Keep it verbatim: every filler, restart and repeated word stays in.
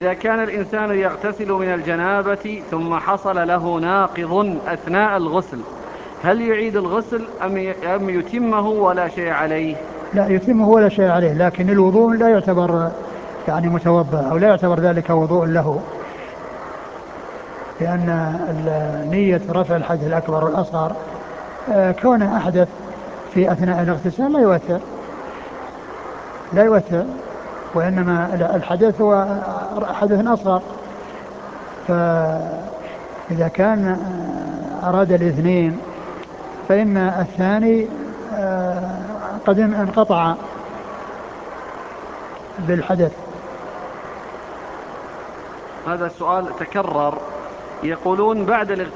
إذا كان الإنسان يغتسل من الجنابة ثم حصل له ناقض أثناء الغسل، هل يعيد الغسل أم يتمه ولا شيء عليه؟ لا يتمه ولا شيء عليه، لكن الوضوء لا يعتبر يعني متوضأ، أو لا يعتبر ذلك وضوء له، لأن نية رفع الحدث الأكبر والأصغر كونه أحدث في أثناء الاغتسال لا يؤثر لا يؤثر وإنما الحدث هو حدث أصغر. فإذا كان أراد الاثنين فإن الثاني قد انقطع بالحدث. هذا السؤال تكرر، يقولون بعد الاغتسال